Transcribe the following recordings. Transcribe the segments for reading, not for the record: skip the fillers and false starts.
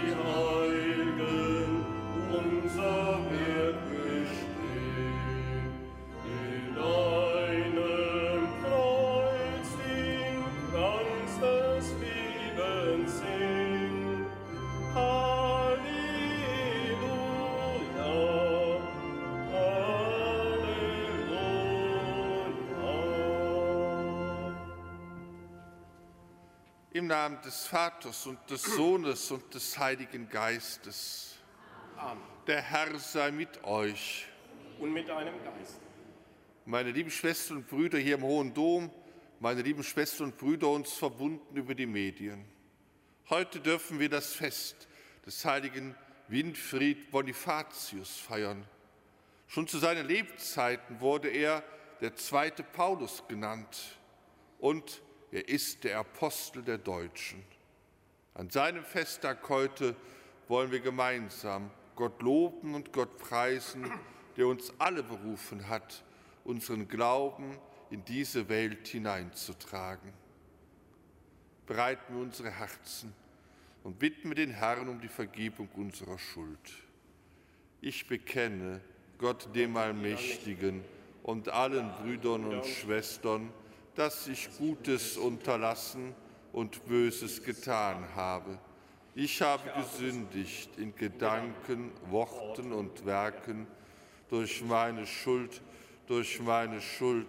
Im Namen des Vaters und des Sohnes und des Heiligen Geistes. Amen. Der Herr sei mit euch. Und mit deinem Geist. Meine lieben Schwestern und Brüder hier im Hohen Dom, meine lieben Schwestern und Brüder uns verbunden über die Medien. Heute dürfen wir das Fest des heiligen Winfried Bonifatius feiern. Schon zu seinen Lebzeiten wurde er der zweite Paulus genannt und er ist der Apostel der Deutschen. An seinem Festtag heute wollen wir gemeinsam Gott loben und Gott preisen, der uns alle berufen hat, unseren Glauben in diese Welt hineinzutragen. Bereiten wir unsere Herzen und bitten wir den Herrn um die Vergebung unserer Schuld. Ich bekenne Gott dem Allmächtigen und allen Brüdern und Schwestern, dass ich Gutes unterlassen und Böses getan habe. Ich habe gesündigt in Gedanken, Worten und Werken, durch meine Schuld, durch meine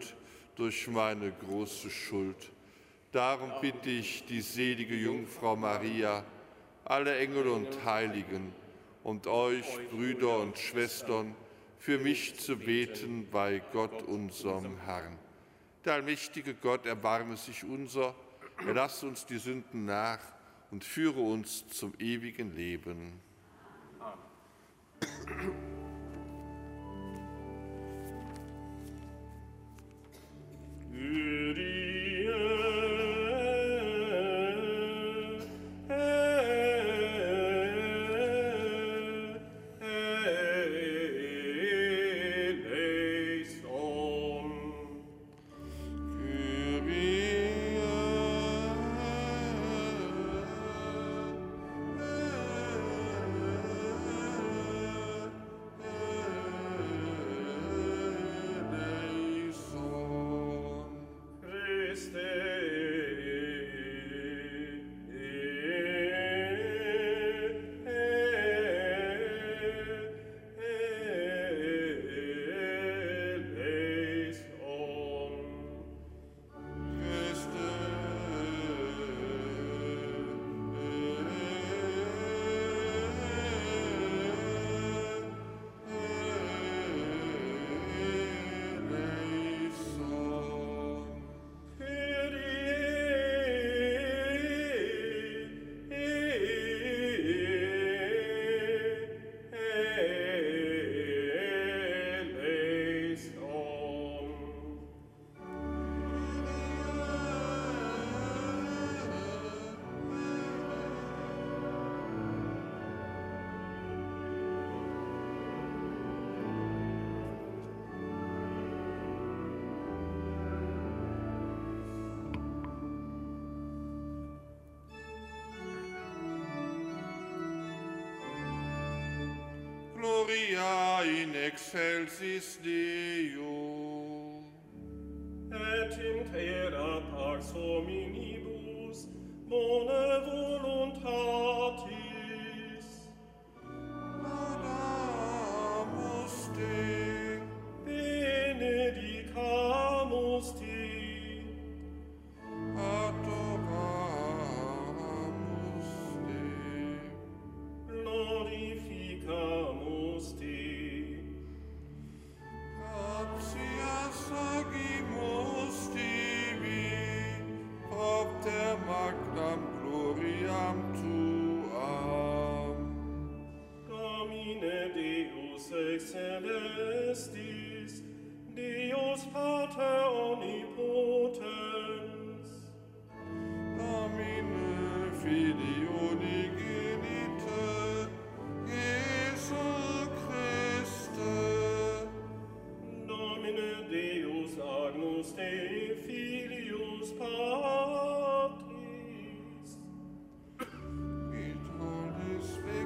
große Schuld. Darum bitte ich die selige Jungfrau Maria, alle Engel und Heiligen und euch, Brüder und Schwestern, für mich zu beten bei Gott, unserem Herrn. Der allmächtige Gott, erbarme sich unser, erlasse uns die Sünden nach und führe uns zum ewigen Leben. Amen. Gloria in excelsis Deo. Et in terra pax hominibus bone voluntatis. Laudamus te. Benedicamus te. Adoramus te. Glorificamus te. Gratias agimus tibi, propter magnam gloriam tuam. Domine Deus ex celestis, Deus Pater omnipotens, Domine Filii unigenite, Jesu Christe, Domine Deus agnus Dei Filius Patris, et Holy Spiritus,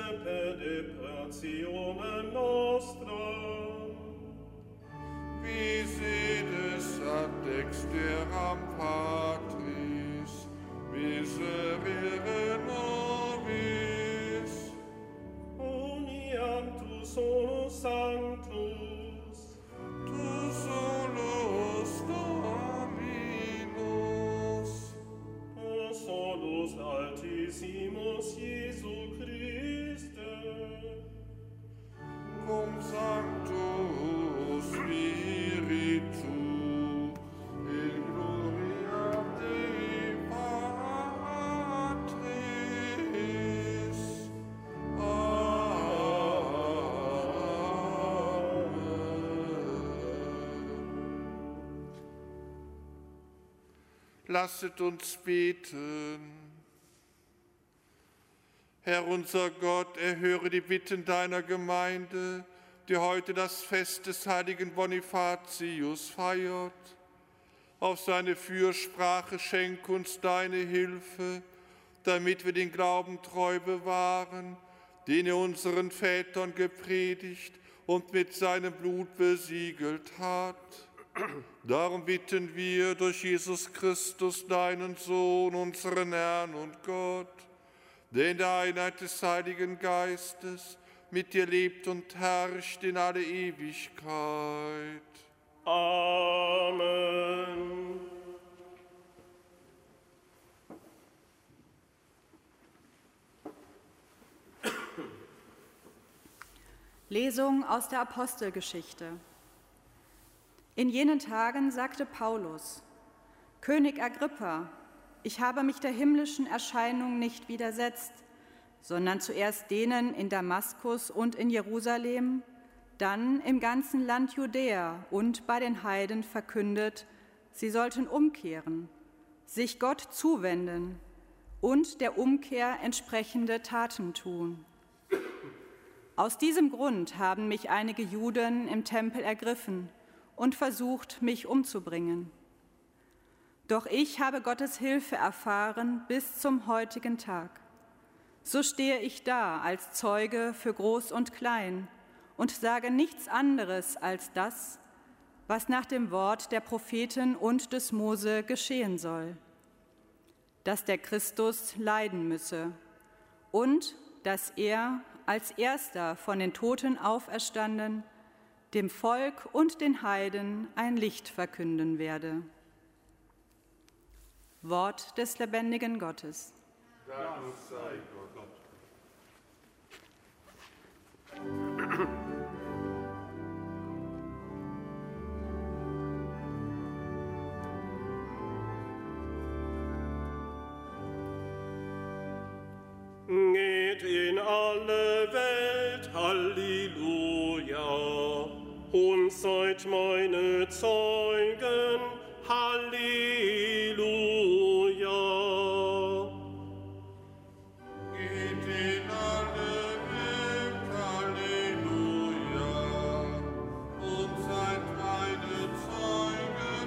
semper de portionem nostram. Wie sedes ad dexteram Patris, miserere nobis. Uniam tu solus sanctus, Tu solus Dominus, o solus altissimus Iesu Christe, cum Sanctus Spiritu, in gloria Dei Patris. Lasset uns beten. Herr unser Gott, erhöre die Bitten deiner Gemeinde, die heute das Fest des heiligen Bonifatius feiert. Auf seine Fürsprache schenk uns deine Hilfe, damit wir den Glauben treu bewahren, den er unseren Vätern gepredigt und mit seinem Blut besiegelt hat. Darum bitten wir durch Jesus Christus, deinen Sohn, unseren Herrn und Gott, der in der Einheit des Heiligen Geistes mit dir lebt und herrscht in alle Ewigkeit. Amen. Lesung aus der Apostelgeschichte. In jenen Tagen sagte Paulus: König Agrippa, ich habe mich der himmlischen Erscheinung nicht widersetzt, sondern zuerst denen in Damaskus und in Jerusalem, dann im ganzen Land Judäa und bei den Heiden verkündet, sie sollten umkehren, sich Gott zuwenden und der Umkehr entsprechende Taten tun. Aus diesem Grund haben mich einige Juden im Tempel ergriffen und versucht, mich umzubringen. Doch ich habe Gottes Hilfe erfahren bis zum heutigen Tag. So stehe ich da als Zeuge für Groß und Klein und sage nichts anderes als das, was nach dem Wort der Propheten und des Mose geschehen soll, dass der Christus leiden müsse und dass er als Erster von den Toten auferstanden dem Volk und den Heiden ein Licht verkünden werde. Wort des lebendigen Gottes. Dank sei Gott. Geht in alle Welt, Halleluja, und seid meine Zeugen, Halleluja. Geht in alle Welt, Halleluja, und seid meine Zeugen,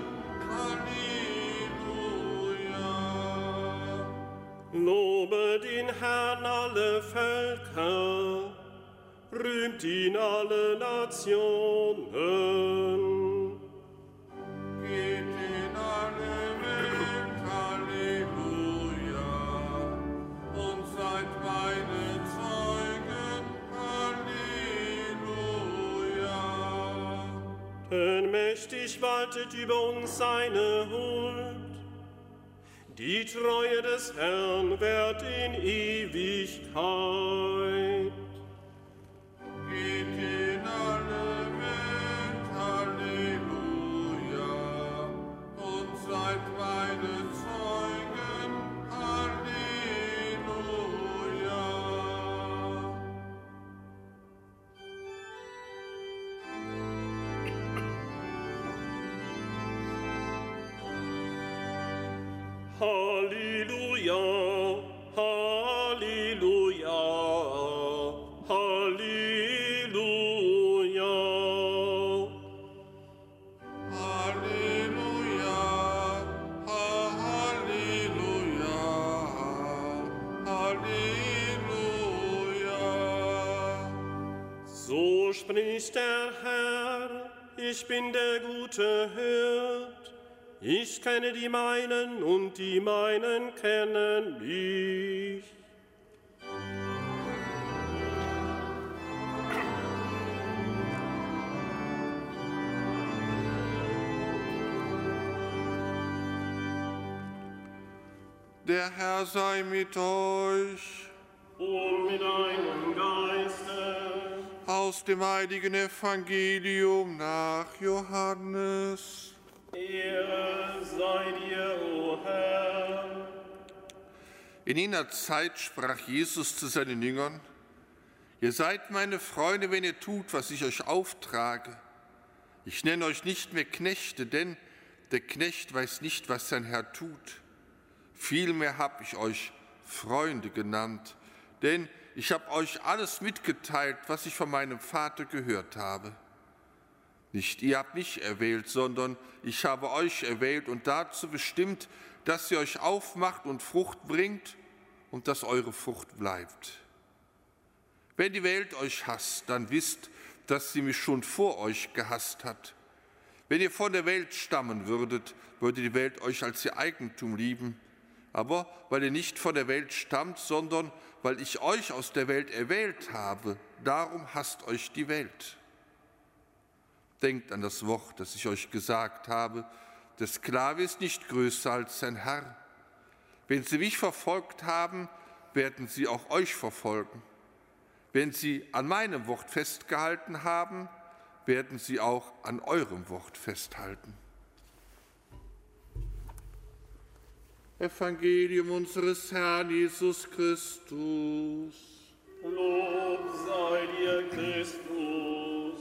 Halleluja. Lobet den Herrn alle Völker, rühmt ihn alle Nationen. Geht in alle Welt, Halleluja, und seid meine Zeugen, Halleluja. Denn mächtig waltet über uns seine Huld. Die Treue des Herrn währt in Ewigkeit. Geht in alle Welt, Halleluja, und seid meine Zeugen, Halleluja. Halleluja, Halleluja, Halleluja. Halleluja, Halleluja, Halleluja. So spricht der Herr, ich bin der gute Hirt. Ich kenne die meinen und die meinen kennen mich. Der Herr sei mit euch. Und mit deinem Geiste. Aus dem heiligen Evangelium nach Johannes. Ehre sei dir, o Herr. In jener Zeit sprach Jesus zu seinen Jüngern: Ihr seid meine Freunde, wenn ihr tut, was ich euch auftrage. Ich nenne euch nicht mehr Knechte, denn der Knecht weiß nicht, was sein Herr tut. Vielmehr habe ich euch Freunde genannt, denn ich habe euch alles mitgeteilt, was ich von meinem Vater gehört habe. Nicht ihr habt mich erwählt, sondern ich habe euch erwählt und dazu bestimmt, dass ihr euch aufmacht und Frucht bringt und dass eure Frucht bleibt. Wenn die Welt euch hasst, dann wisst, dass sie mich schon vor euch gehasst hat. Wenn ihr von der Welt stammen würdet, würde die Welt euch als ihr Eigentum lieben. Aber weil ihr nicht von der Welt stammt, sondern weil ich euch aus der Welt erwählt habe, darum hasst euch die Welt. Denkt an das Wort, das ich euch gesagt habe: Der Sklave ist nicht größer als sein Herr. Wenn sie mich verfolgt haben, werden sie auch euch verfolgen. Wenn sie an meinem Wort festgehalten haben, werden sie auch an eurem Wort festhalten. Evangelium unseres Herrn Jesus Christus. Lob sei dir, Christus.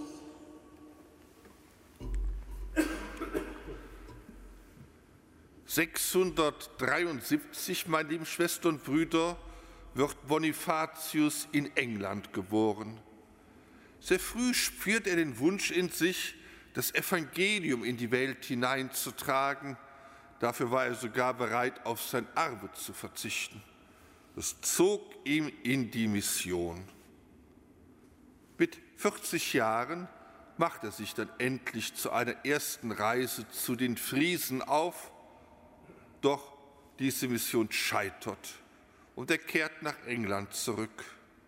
»673, meine lieben Schwestern und Brüder, wird Bonifatius in England geboren. Sehr früh spürt er den Wunsch in sich, das Evangelium in die Welt hineinzutragen. Dafür war er sogar bereit, auf sein Erbe zu verzichten. Das zog ihn in die Mission. Mit 40 Jahren macht er sich dann endlich zu einer ersten Reise zu den Friesen auf. Doch diese Mission scheitert und er kehrt nach England zurück.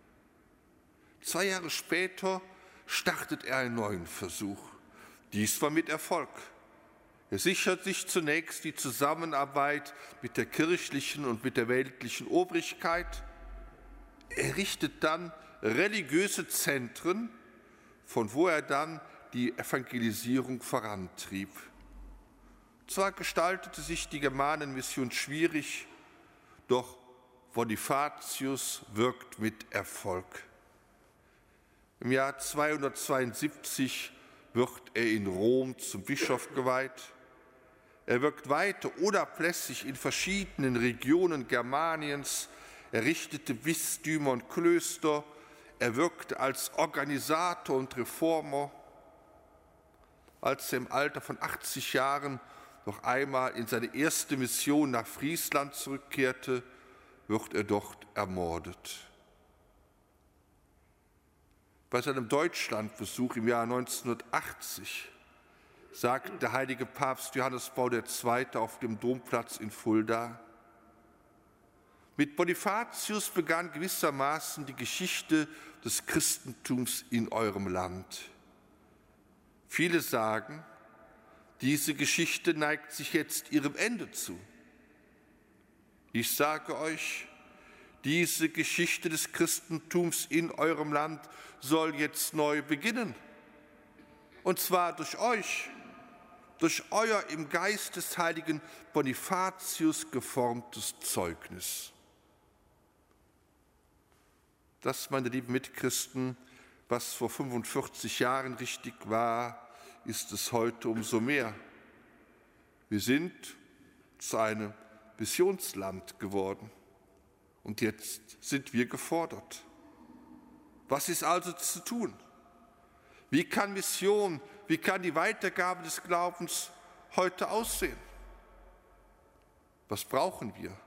2 Jahre später startet er einen neuen Versuch, diesmal mit Erfolg. Er sichert sich zunächst die Zusammenarbeit mit der kirchlichen und mit der weltlichen Obrigkeit. Er richtet dann religiöse Zentren, von wo er dann die Evangelisierung vorantrieb. Zwar gestaltete sich die Germanenmission schwierig, doch Bonifatius wirkt mit Erfolg. Im Jahr 272 wird er in Rom zum Bischof geweiht. Er wirkt weiter unablässig in verschiedenen Regionen Germaniens. Er richtete Bistümer und Klöster. Er wirkte als Organisator und Reformer. Als er im Alter von 80 Jahren noch einmal in seine erste Mission nach Friesland zurückkehrte, wird er dort ermordet. Bei seinem Deutschlandbesuch im Jahr 1980 sagt der heilige Papst Johannes Paul II. Auf dem Domplatz in Fulda: Mit Bonifatius begann gewissermaßen die Geschichte des Christentums in eurem Land. Viele sagen, diese Geschichte neigt sich jetzt ihrem Ende zu. Ich sage euch, diese Geschichte des Christentums in eurem Land soll jetzt neu beginnen. Und zwar durch euch, durch euer im Geist des heiligen Bonifatius geformtes Zeugnis. Das, meine lieben Mitchristen, was vor 45 Jahren richtig war, ist es heute umso mehr. Wir sind zu einem Missionsland geworden und jetzt sind wir gefordert. Was ist also zu tun? Wie kann Mission, wie kann die Weitergabe des Glaubens heute aussehen? Was brauchen wir?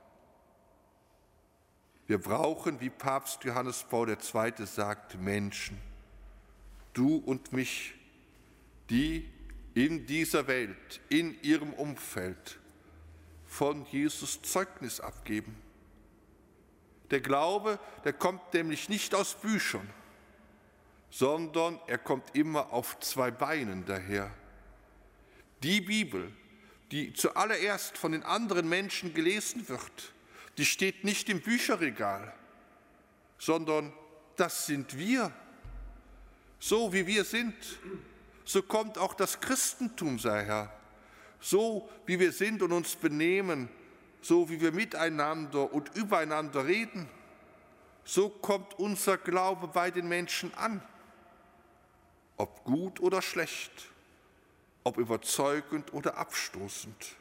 Wir brauchen, wie Papst Johannes Paul II. Sagt, Menschen. du und mich, die in dieser Welt, in ihrem Umfeld von Jesus Zeugnis abgeben. Der Glaube, der kommt nämlich nicht aus Büchern, sondern er kommt immer auf zwei Beinen daher. Die Bibel, die zuallererst von den anderen Menschen gelesen wird, die steht nicht im Bücherregal, sondern das sind wir. So wie wir sind, so kommt auch das Christentum daher. So wie wir sind und uns benehmen, so wie wir miteinander und übereinander reden, so kommt unser Glaube bei den Menschen an. Ob gut oder schlecht, ob überzeugend oder abstoßend.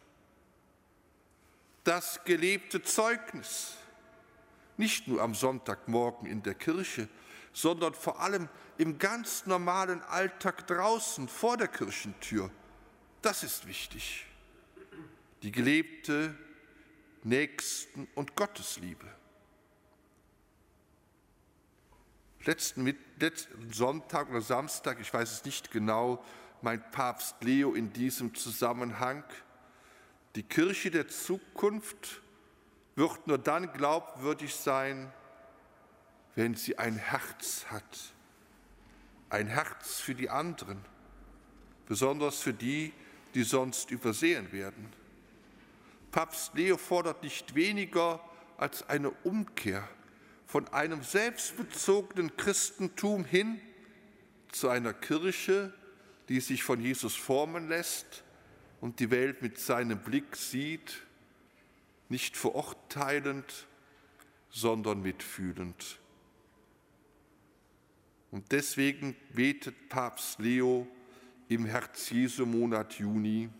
Das gelebte Zeugnis, nicht nur am Sonntagmorgen in der Kirche, sondern vor allem im ganz normalen Alltag draußen vor der Kirchentür, das ist wichtig. Die gelebte Nächsten- und Gottesliebe. Letzten Sonntag oder Samstag, ich weiß es nicht genau, meint Papst Leo in diesem Zusammenhang: Die Kirche der Zukunft wird nur dann glaubwürdig sein, wenn sie ein Herz hat. Ein Herz für die anderen, besonders für die, die sonst übersehen werden. Papst Leo fordert nicht weniger als eine Umkehr von einem selbstbezogenen Christentum hin zu einer Kirche, die sich von Jesus formen lässt und die Welt mit seinem Blick sieht, nicht verurteilend, sondern mitfühlend. Und deswegen betet Papst Leo im Herz-Jesu-Monat Juni: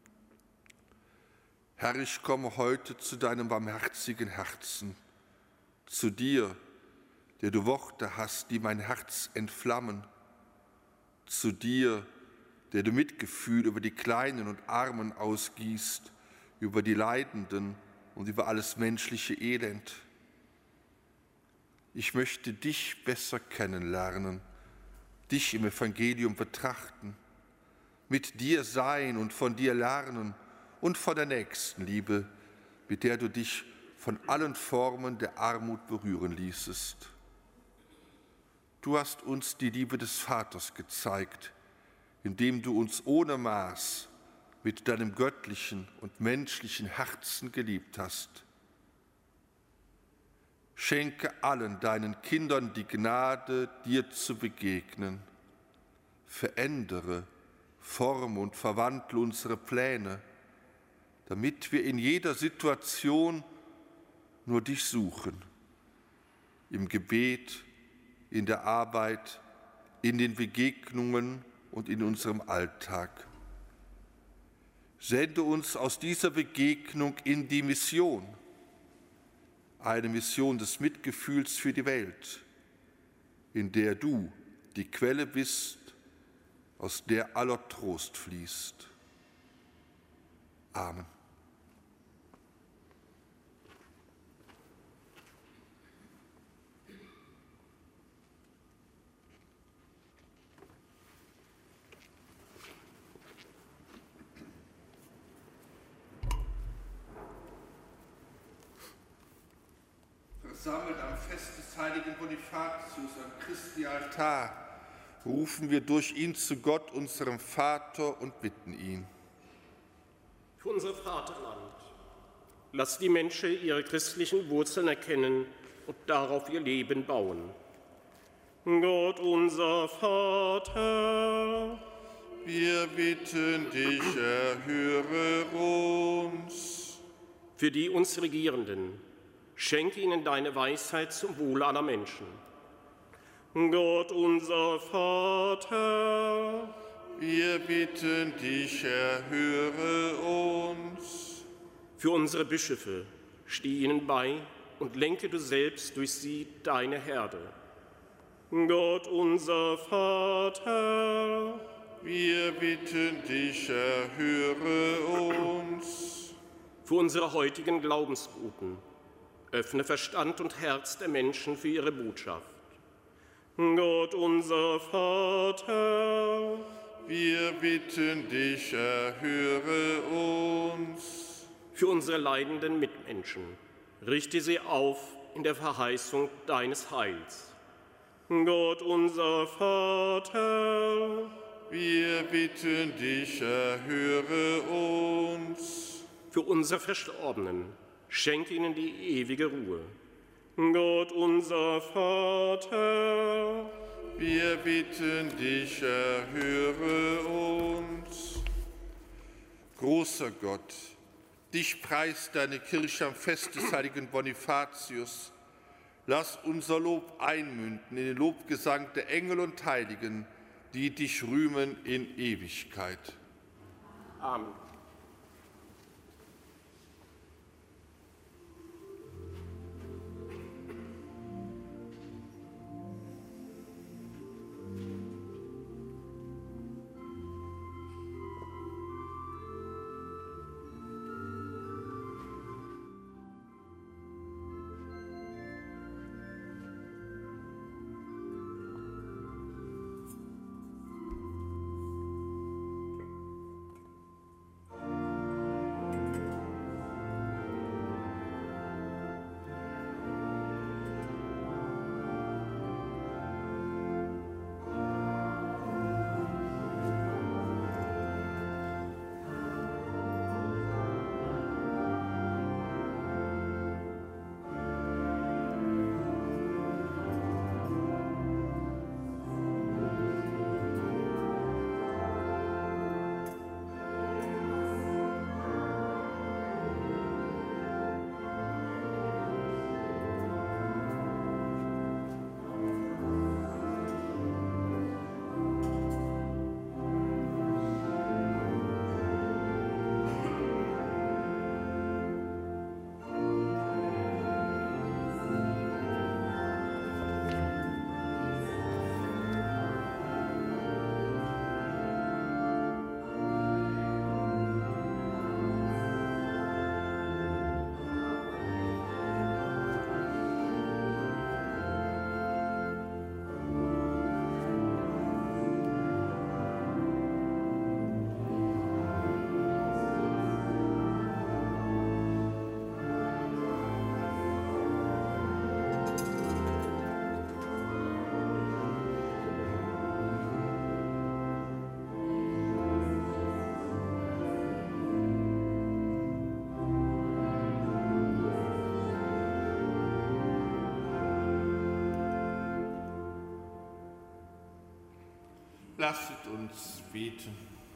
Herr, ich komme heute zu deinem barmherzigen Herzen, zu dir, der du Worte hast, die mein Herz entflammen, zu dir, der du Mitgefühl über die Kleinen und Armen ausgießt, über die Leidenden und über alles menschliche Elend. Ich möchte dich besser kennenlernen, dich im Evangelium betrachten, mit dir sein und von dir lernen und von der Nächstenliebe, mit der du dich von allen Formen der Armut berühren ließest. Du hast uns die Liebe des Vaters gezeigt, indem du uns ohne Maß mit deinem göttlichen und menschlichen Herzen geliebt hast. Schenke allen deinen Kindern die Gnade, dir zu begegnen. Verändere, forme und verwandle unsere Pläne, damit wir in jeder Situation nur dich suchen, im Gebet, in der Arbeit, in den Begegnungen und in unserem Alltag. Sende uns aus dieser Begegnung in die Mission, eine Mission des Mitgefühls für die Welt, in der du die Quelle bist, aus der aller Trost fließt. Amen. Versammelt am Fest des heiligen Bonifatius am Christi Altar, rufen wir durch ihn zu Gott, unserem Vater, und bitten ihn. Für unser Vaterland, lass die Menschen ihre christlichen Wurzeln erkennen und darauf ihr Leben bauen. Gott, unser Vater, wir bitten dich, erhöre uns. für die uns Regierenden, schenke ihnen deine Weisheit zum Wohle aller Menschen. Gott, unser Vater, wir bitten dich, erhöre uns. für unsere Bischöfe, steh ihnen bei und lenke du selbst durch sie deine Herde. Gott, unser Vater, wir bitten dich, erhöre uns. für unsere heutigen Glaubensgruppen, öffne Verstand und Herz der Menschen für ihre Botschaft. Gott unser Vater, wir bitten dich, erhöre uns. Für unsere leidenden Mitmenschen, richte sie auf in der Verheißung deines Heils. Gott unser Vater, wir bitten dich, erhöre uns. Für unsere Verstorbenen, schenke ihnen die ewige Ruhe. Gott unser Vater, wir bitten dich, erhöre uns. Großer Gott, dich preist deine Kirche am Fest des heiligen Bonifatius. Lass unser Lob einmünden in den Lobgesang der Engel und Heiligen, die dich rühmen in Ewigkeit. Amen. Lasset uns beten.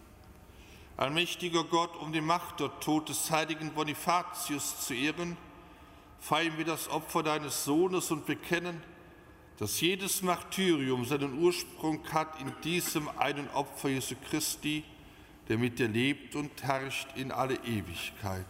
Allmächtiger Gott, um den Martertod des heiligen Bonifatius zu ehren, feiern wir das Opfer deines Sohnes und bekennen, dass jedes Martyrium seinen Ursprung hat in diesem einen Opfer Jesu Christi, der mit dir lebt und herrscht in alle Ewigkeit.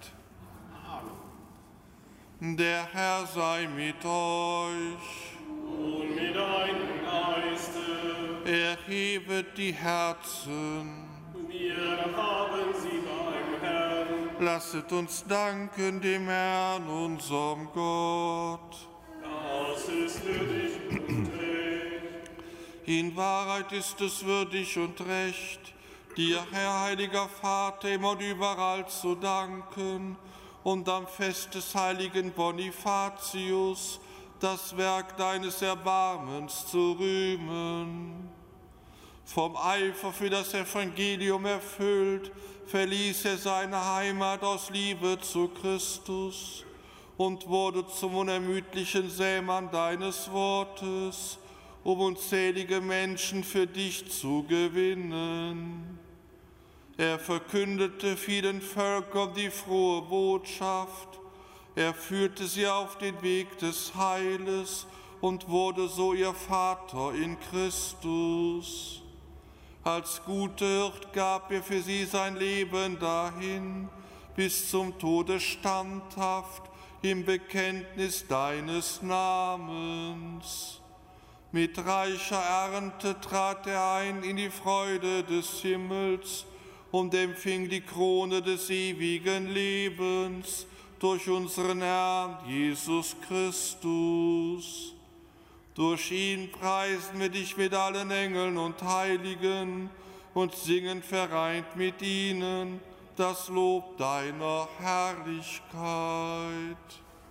Amen. Der Herr sei mit euch. Und mit deinem Geiste. Erhebet die Herzen. Wir haben sie beim Herrn. Lasset uns danken dem Herrn, unserem Gott. Das ist würdig und recht. In Wahrheit ist es würdig und recht, dir, Herr, heiliger Vater, immer und überall zu danken und am Fest des heiligen Bonifatius das Werk deines Erbarmens zu rühmen. Vom Eifer für das Evangelium erfüllt, verließ er seine Heimat aus Liebe zu Christus und wurde zum unermüdlichen Sämann deines Wortes, um unzählige Menschen für dich zu gewinnen. Er verkündete vielen Völkern die frohe Botschaft, er führte sie auf den Weg des Heiles und wurde so ihr Vater in Christus. Als guter Hirt gab er für sie sein Leben dahin, bis zum Tode standhaft im Bekenntnis deines Namens. Mit reicher Ernte trat er ein in die Freude des Himmels und empfing die Krone des ewigen Lebens durch unseren Herrn Jesus Christus. Durch ihn preisen wir dich mit allen Engeln und Heiligen und singen vereint mit ihnen das Lob deiner Herrlichkeit.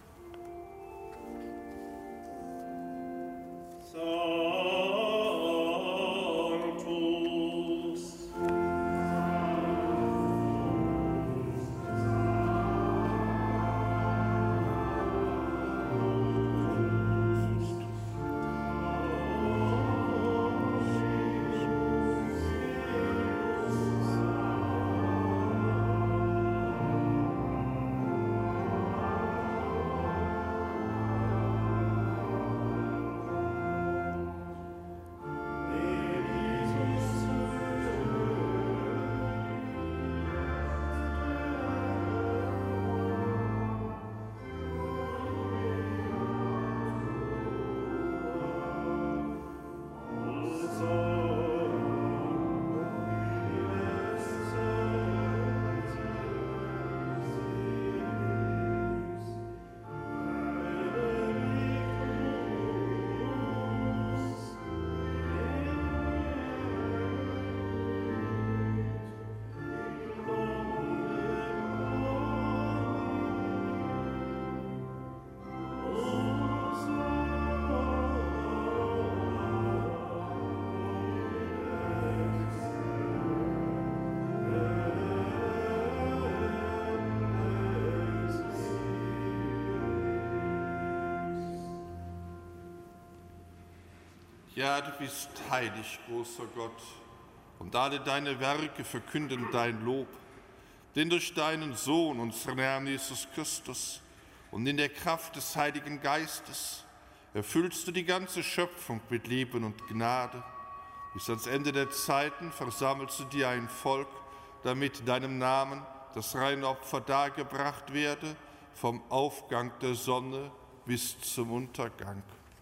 Ja, du bist heilig, großer Gott, und alle deine Werke verkünden dein Lob. Denn durch deinen Sohn, unseren Herrn Jesus Christus, und in der Kraft des Heiligen Geistes erfüllst du die ganze Schöpfung mit Leben und Gnade. Bis ans Ende der Zeiten versammelst du dir ein Volk, damit deinem Namen das reine Opfer dargebracht werde, vom Aufgang der Sonne bis zum Untergang.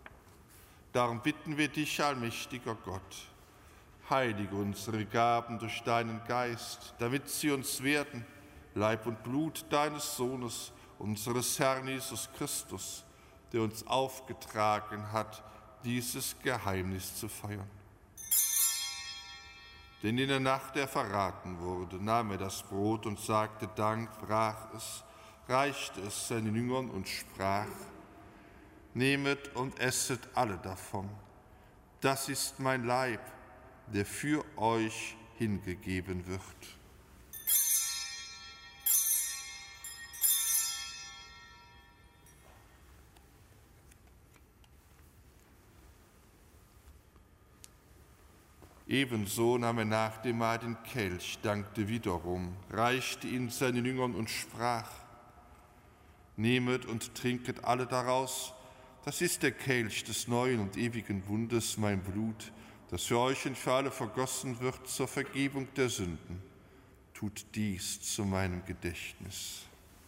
Darum bitten wir dich, allmächtiger Gott, heilige unsere Gaben durch deinen Geist, damit sie uns werden, Leib und Blut deines Sohnes, unseres Herrn Jesus Christus, der uns aufgetragen hat, dieses Geheimnis zu feiern. Denn in der Nacht, er verraten wurde, nahm er das Brot und sagte Dank, brach es, reichte es seinen Jüngern und sprach: Nehmet und esset alle davon. Das ist mein Leib, der für euch hingegeben wird. Ebenso nahm er nach dem Mahl den Kelch, dankte wiederum, reichte ihn seinen Jüngern und sprach: Nehmet und trinket alle daraus. Das ist der Kelch des neuen und ewigen Bundes, mein Blut, das für euch und für alle vergossen wird zur Vergebung der Sünden. Tut dies zu meinem Gedächtnis.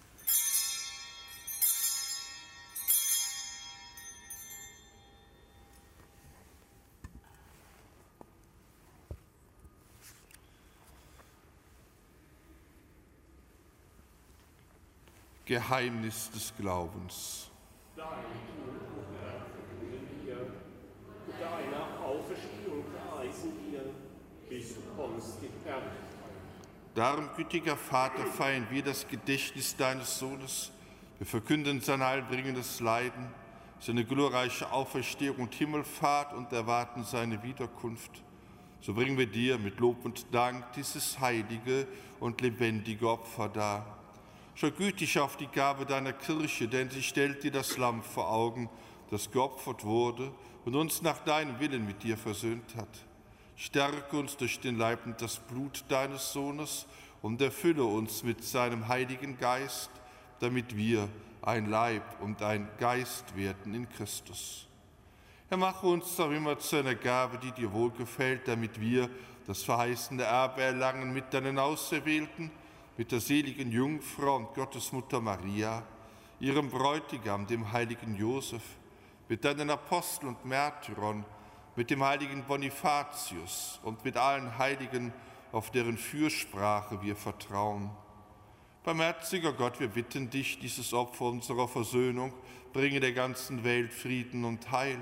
Geheimnis des Glaubens. Dein Tod, o Herr, verkünden wir, deiner Auferstehung preisen wir, bis du kommst in Herrlichkeit. Darum, gütiger Vater, feiern wir das Gedächtnis deines Sohnes. Wir verkünden sein heilbringendes Leiden, seine glorreiche Auferstehung und Himmelfahrt und erwarten seine Wiederkunft. So bringen wir dir mit Lob und Dank dieses heilige und lebendige Opfer dar. Schau gütig auf die Gabe deiner Kirche, denn sie stellt dir das Lamm vor Augen, das geopfert wurde und uns nach deinem Willen mit dir versöhnt hat. Stärke uns durch den Leib und das Blut deines Sohnes und erfülle uns mit seinem Heiligen Geist, damit wir ein Leib und ein Geist werden in Christus. Er mache uns auch immer zu einer Gabe, die dir wohlgefällt, damit wir das verheißene Erbe erlangen mit deinen Auserwählten, mit der seligen Jungfrau und Gottesmutter Maria, ihrem Bräutigam, dem heiligen Josef, mit deinen Aposteln und Märtyrern, mit dem heiligen Bonifatius und mit allen Heiligen, auf deren Fürsprache wir vertrauen. Barmherziger Gott, wir bitten dich, dieses Opfer unserer Versöhnung bringe der ganzen Welt Frieden und Heil.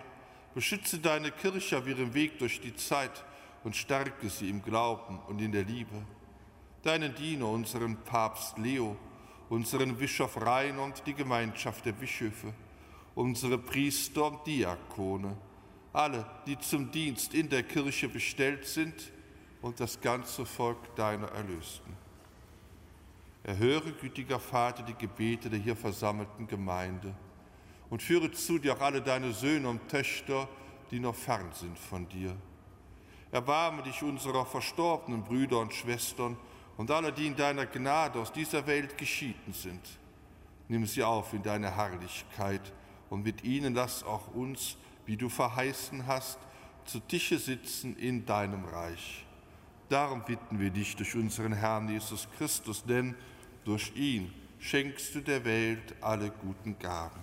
Beschütze deine Kirche auf ihrem Weg durch die Zeit und stärke sie im Glauben und in der Liebe. Deinen Diener, unseren Papst Leo, unseren Bischof Rainer und die Gemeinschaft der Bischöfe, unsere Priester und Diakone, alle, die zum Dienst in der Kirche bestellt sind, und das ganze Volk deiner Erlösten. Erhöre, gütiger Vater, die Gebete der hier versammelten Gemeinde und führe zu dir auch alle deine Söhne und Töchter, die noch fern sind von dir. Erbarme dich unserer verstorbenen Brüder und Schwestern und alle, die in deiner Gnade aus dieser Welt geschieden sind. Nimm sie auf in deine Herrlichkeit und mit ihnen lass auch uns, wie du verheißen hast, zu Tische sitzen in deinem Reich. Darum bitten wir dich durch unseren Herrn Jesus Christus, denn durch ihn schenkst du der Welt alle guten Gaben.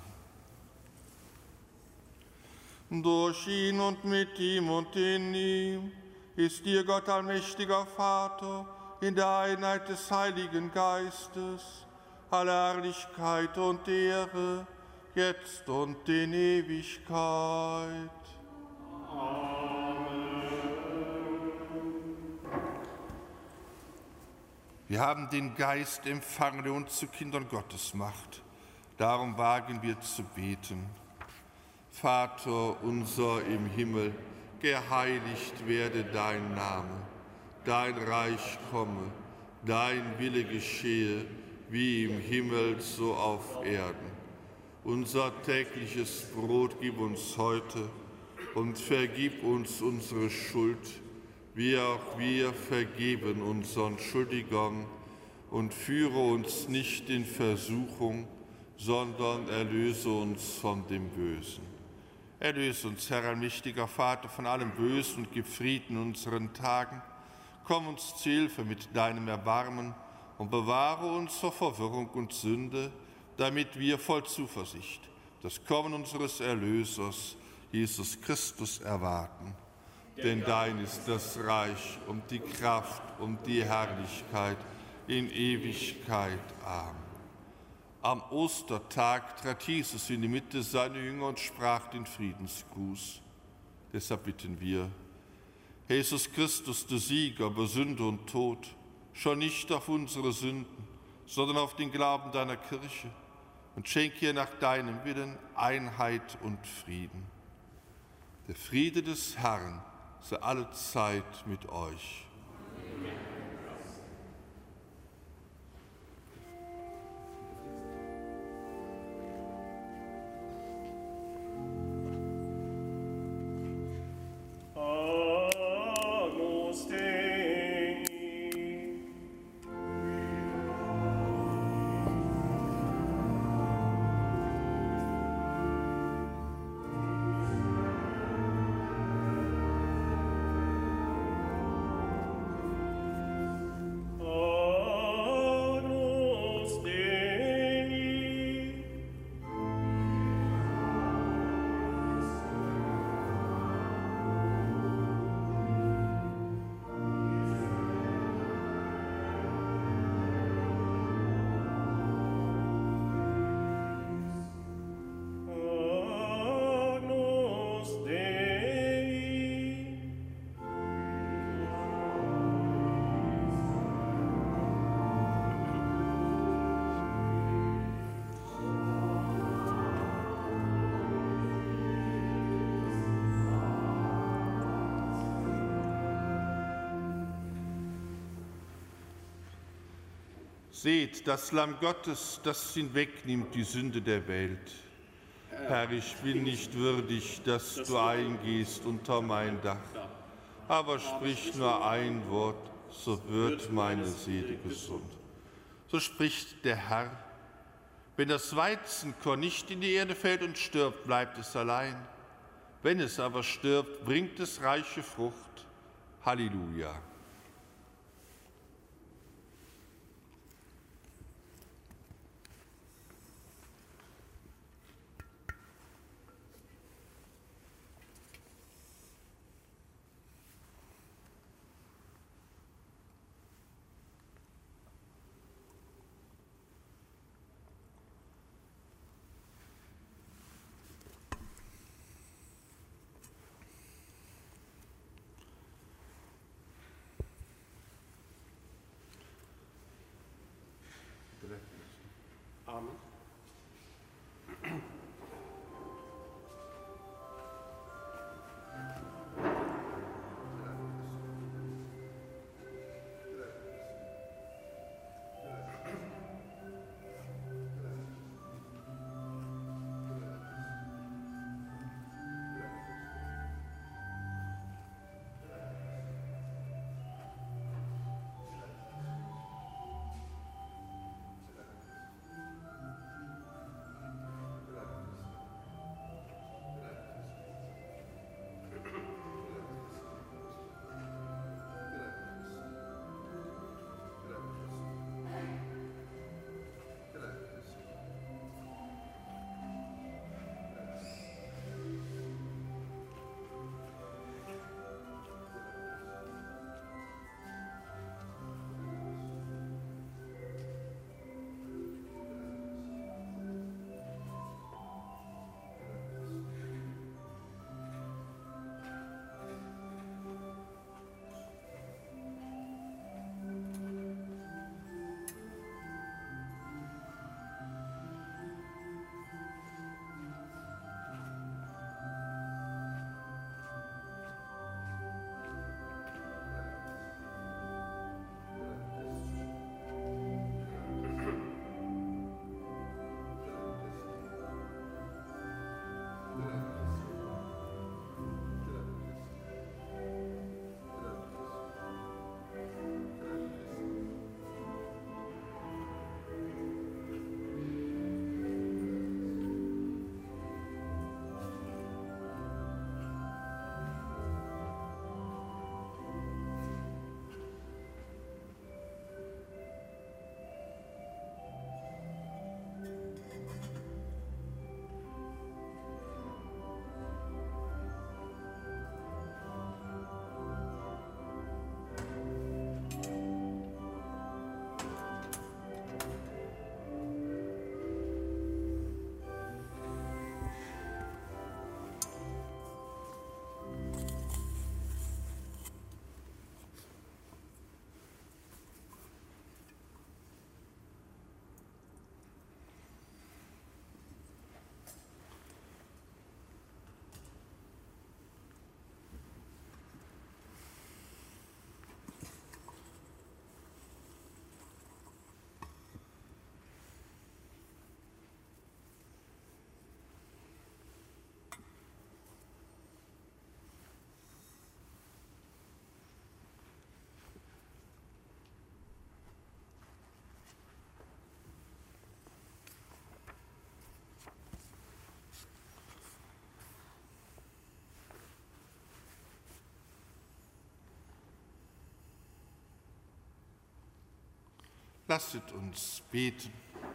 Durch ihn und mit ihm und in ihm ist dir, Gott allmächtiger Vater, in der Einheit des Heiligen Geistes, alle Herrlichkeit und Ehre, jetzt und in Ewigkeit. Wir haben den Geist empfangen, der uns zu Kindern Gottes macht. Darum wagen wir zu beten. Vater unser im Himmel, geheiligt werde dein Name. Dein Reich komme, dein Wille geschehe, wie im Himmel so auf Erden. Unser tägliches Brot gib uns heute und vergib uns unsere Schuld, wie auch wir vergeben unseren Schuldigern, und führe uns nicht in Versuchung, sondern erlöse uns von dem Bösen. Erlöse uns, Herr allmächtiger Vater, von allem Bösen und gib Frieden in unseren Tagen. Komm uns zu Hilfe mit deinem Erbarmen und bewahre uns vor Verwirrung und Sünde, damit wir voll Zuversicht das Kommen unseres Erlösers, Jesus Christus, erwarten. Denn dein ist das Reich und die Kraft und die Herrlichkeit in Ewigkeit. Amen. Am Ostertag trat Jesus in die Mitte seiner Jünger und sprach den Friedensgruß. Deshalb bitten wir: Jesus Christus, du Sieger über Sünde und Tod, schau nicht auf unsere Sünden, sondern auf den Glauben deiner Kirche und schenke ihr nach deinem Willen Einheit und Frieden. Der Friede des Herrn sei alle Zeit mit euch. Seht, das Lamm Gottes, das hinwegnimmt die Sünde der Welt. Herr, ich bin nicht würdig, dass du eingehst unter mein Dach. Aber sprich nur ein Wort, so wird meine Seele gesund. So spricht der Herr: Wenn das Weizenkorn nicht in die Erde fällt und stirbt, bleibt es allein. Wenn es aber stirbt, bringt es reiche Frucht. Halleluja. Amen. Lasset uns beten.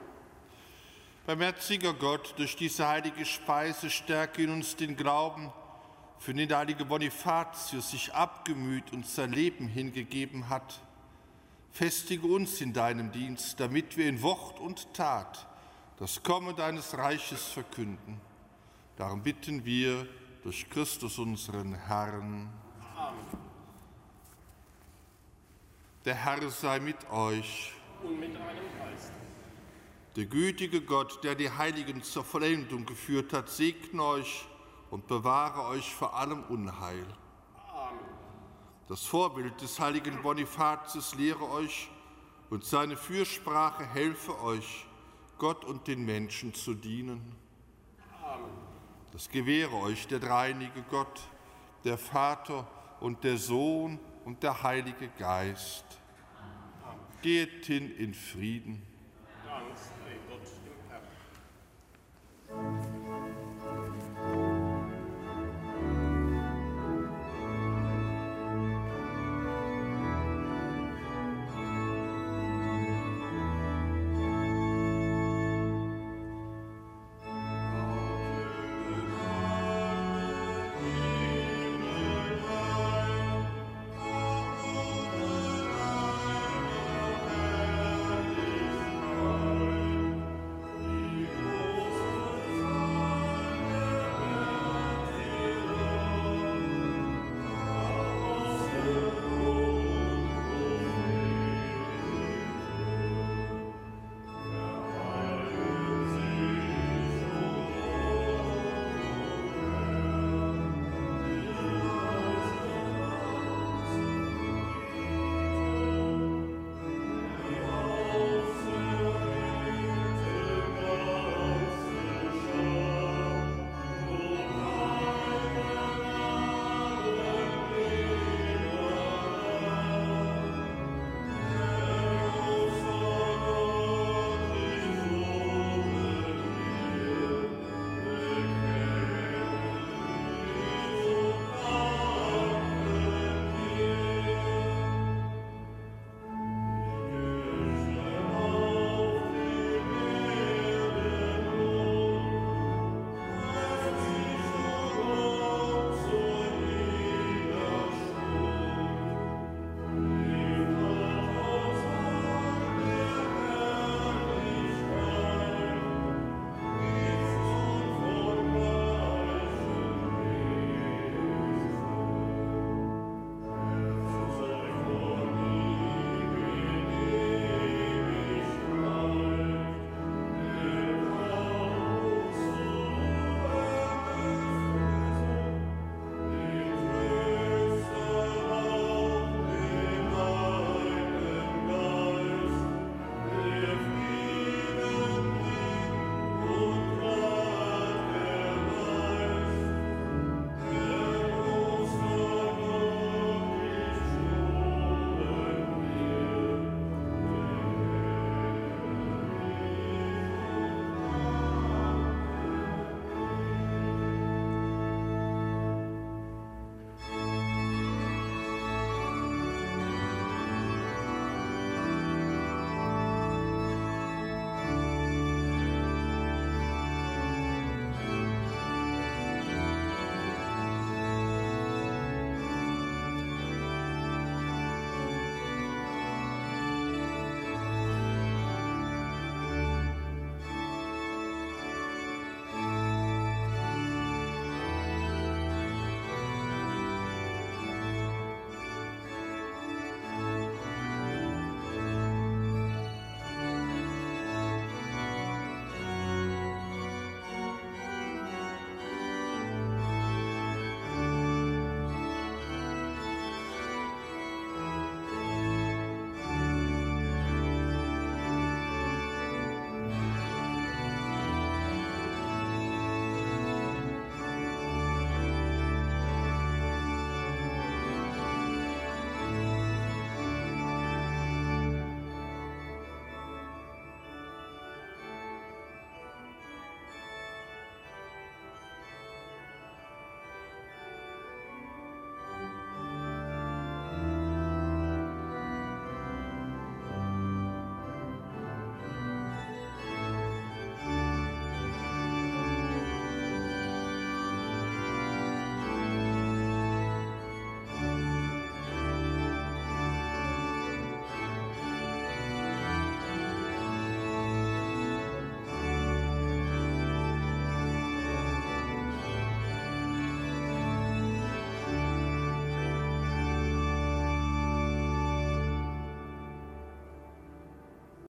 Barmherziger Gott, durch diese heilige Speise stärke in uns den Glauben, für den der heilige Bonifatius sich abgemüht und sein Leben hingegeben hat. Festige uns in deinem Dienst, damit wir in Wort und Tat das Kommen deines Reiches verkünden. Darum bitten wir durch Christus unseren Herrn. Amen. Der Herr sei mit euch. Und mit deinem Geist. Der gütige Gott, der die Heiligen zur Vollendung geführt hat, segne euch und bewahre euch vor allem Unheil. Amen. Das Vorbild des heiligen Bonifatius lehre euch und seine Fürsprache helfe euch, Gott und den Menschen zu dienen. Amen. Das gewähre euch der dreieinige Gott, der Vater und der Sohn und der Heilige Geist. Geht hin in Frieden.